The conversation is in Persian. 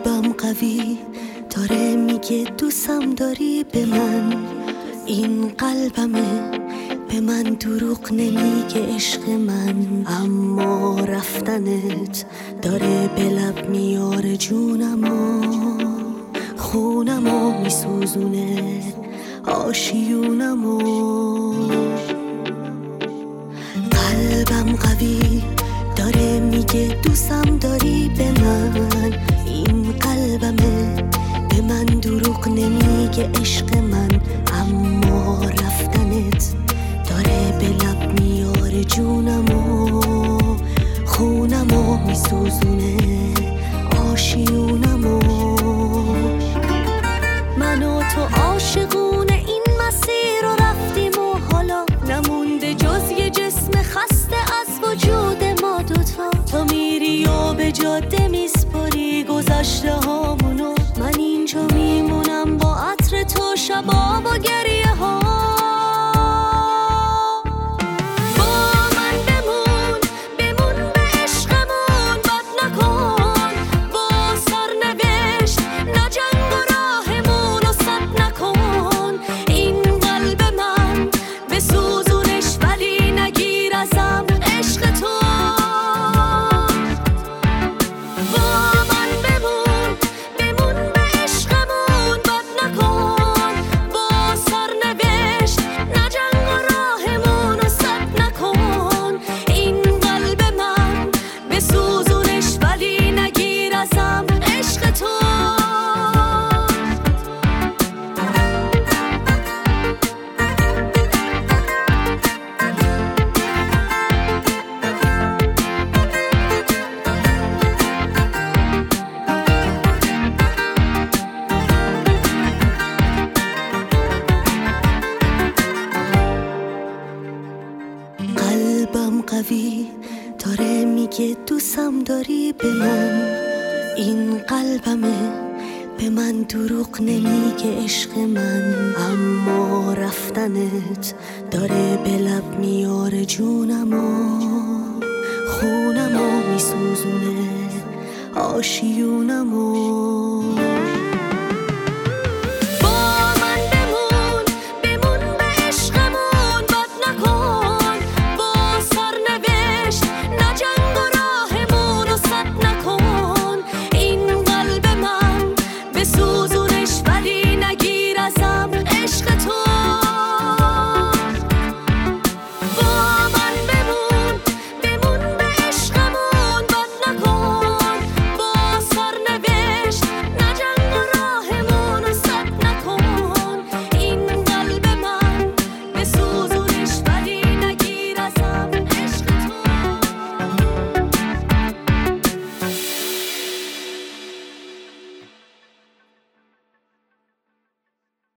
قلبم قوی داره میگه دوستم داری به من، این قلبمه به من دروغ نمیگه عشق من، اما رفتنت داره به لب میاره جونمو، خونمو میسوزونه آشیونمو. قلبم قوی داره میگه دوستم داری به من، این قلبمه به من دروغ نمیگه عشق من، اما رفتنت داره به لب میاره جونمو، خونمو میسوزونه آشیونمو. من و تو عاشقون این مسیر رو رفتیم و حالا نمونده جز یه جسم خسته از وجود ما دوتا. تو میری و به جاده میسپاری گذشته هامونو، من اینجا میمونم با عطر تو شبا و گریه ها. قلبم قوی داره میگه دوستم داری به من، این قلبمه به من دروغ نمیگه عشق من، اما رفتنت داره به لب میاره جونمو، خونمو میسوزونه آشیونمو.